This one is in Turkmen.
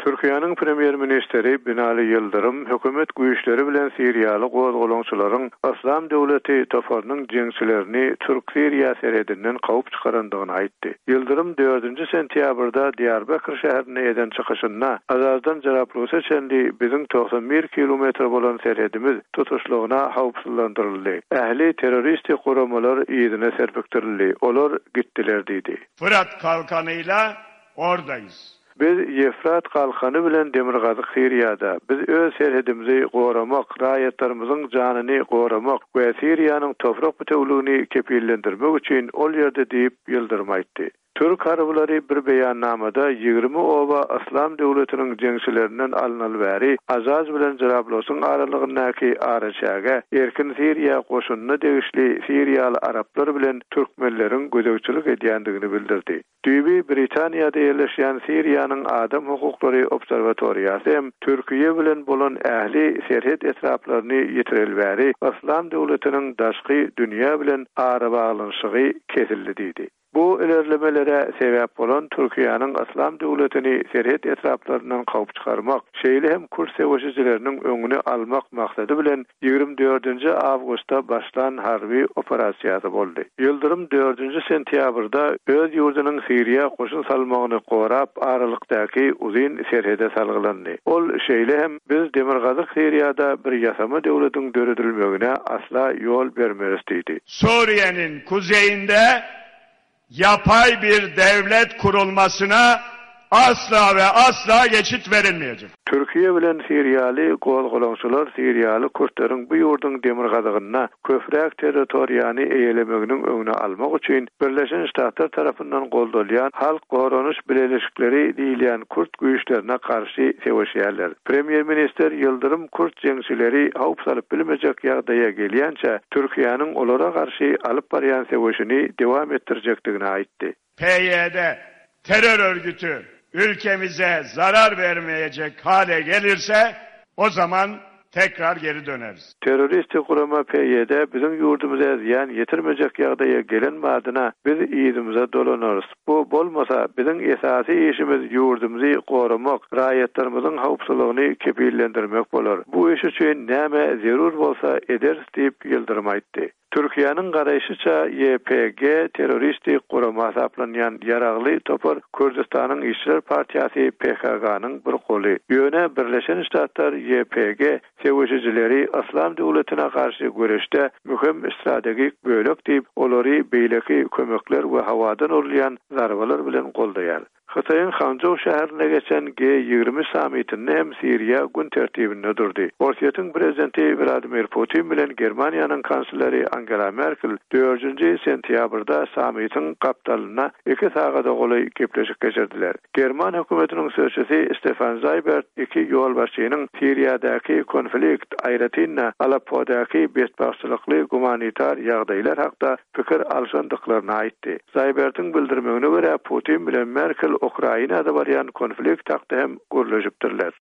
Türkiýanyň Premier Ministeri Binali Yıldırım hökümet güýçleri bilen Siriýaly gozgolaňçylaryň Islam döwleti toparynyň jeňçilerini Türk-Siriýa serhedinden gowup çykarandygyny aýtdy. Yıldırım 4-nji sentýabrda Diyarbakır şäherine eden çykyşynda Azazdan jaraplasa çenli biziň 91 kilometr bolan serhedimiz tutuşlygyna howpsuzlandyryldy. Ähli terroristik goramalar ýerine serpikdirildi. Olar gitdiler diýdi. Fırat kalkanıyla oradayız. Biz Yefrat kalkanı bilen Demirgazyk Siriýada biz öz serhedimizi goramak, raýatlarymyzyň janyny goramak we Siriýanyň toprak bütünlüğini kepillendirmek üçin ol ýerde diýip Yıldırım aýtdy. Türk harblary bir beýannamada 20 oba Islam döwletiniň jeňçilerinden alynaly bäri Azaz bilen Jarablos'un aralygyndaky araçaga erkin Siriýa goşunyny degişli Siriýaly araplar bilen türkmenleriň gözegçilik edýändigini bildirdi. Düýbi Britaniýada ýerleşýän Siriýanyň Adam hukuklary obserwatoriýasy hem Türkiýe bilen bolan ähli serhed etraplaryny ýetirel bäri Islam döwletiniň daşky dünýä bilen ara baglanyşygy kesildi diýdi. Bu ilerlemelere sebep bolan Türkiýanyň Islam döwletini serhet etraplaryndan gowup çykarmak, şeýle hem Kürt sewaşçylarynın öňüni almak maksady bilen 24-nji awgustda başlan harby operasiýasy boldy. Yıldırım 4-nji sentýabrda öz ýurdunyň Siriýa goşun salmagyny gorap, aralykdaky uzyn serhede salgylandy. Ol şeýle hem biz Demirgazyk Siriýada bir ýasama döwletiň döredilmegine asla ýol bermeris diýdi. Suriye'nin kuzeyinde yapay bir devlet kurulmasına asla ve asla geçit verilmeyecek. Türkiye bilen Siriýaly gozgolaňçylar Siriýaly Kürtlerin bu ýurdun demirgazygyna köpräk territoriýany eýelemeginiň öňüne almak üçin Birleşen Ştatlar tarapyndan goldalýan halk goranuş bileşikleri diýilýän Kürt güýçlerine karşı sewaşýarlar. Premier Minister Yıldırım Kürt jeňçileri howp salyp bilmejek ýagdaýa gelýänçe Türkiýanyň olara karşı alyp barýan sewaşyny dewam etdirjekdigini aýtdy. PYD terör örgütü ülkemize zarar vermeyecek hale gelirse o zaman tekrar geri döneriz. Teröristik gurama PYD bizim ýurdumuza ziyan yetirmejek ýagdaýa gelen madyna biz ýygymize dolanarys. Bu bolmasa bizim esasy işimiz ýurdumuzy goramak, raýatlarymyzyň howpsuzlygyny kepillendirmek bolar. Bu iş üçin näme zerur bolsa ederiz diýip Yıldırım aýtdy. Türkiýanyň garaýşyça YPG terroristik gurama hesaplanýan ýaragly topar Kürdistanyň İşçiler Partiýasy PKK-nyň bir goly. Ýöne Birleşen Ştatlar YPG sewaşçyları Islam döwletine karşı göreşde mühim stratejik bölek diýip olary beýleki kömekler we hawadan urulýan zarbalar bilen goldaýar. Xitayň Hanzhou şäherine geçen G20 sammitinde hem Siriýa gün tertibinde durdy. Russiýanyň prezidenti Vladimir Putin bilen Germaniýanyň kansleri Angela Merkel 4-nji sentýabrda sammitin gapdalyna 2 sagada goly gepleşik geçirdiler. German hökümetiniň sözçüsi Stefan Seibert iki ýolbaşçynyň Siriýadaky konflikt aýratynda Aleppo'daky betbaşçylykly humanitar ýagdaýlar hakda pikir alşandyklaryny aýtdy. Seibertiň bildirmegine görä Putin bilen Merkel Ukrainada barýan konflikt hakda hem görleşipdirler.